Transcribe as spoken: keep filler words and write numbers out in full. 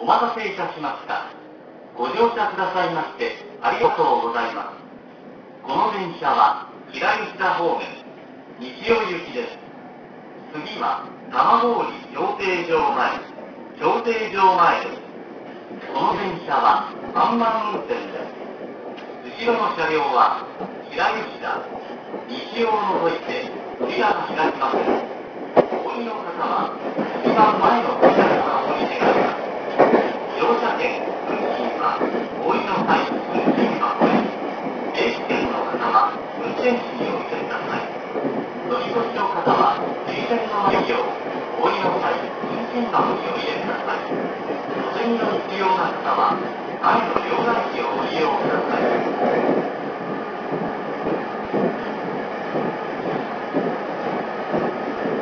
お待たせいたしました。ご乗車くださいましてありがとうございます。この電車は平吉田方面西尾行きです。次は蒲郡競艇場前競艇場前です。この電車はワンマン運転です。後ろの車両は平吉田西尾を除いて扉が開きません。お降りの方は一番前の扉からお降り願います。乗車券、運賃はお降りの際、運賃箱へ。定期券の方は運転士にお見せください。乗り越しの方は停電のないようお降りの際、運賃箱にお入れください。小銭の必要な方は前の両替機をご利用ください。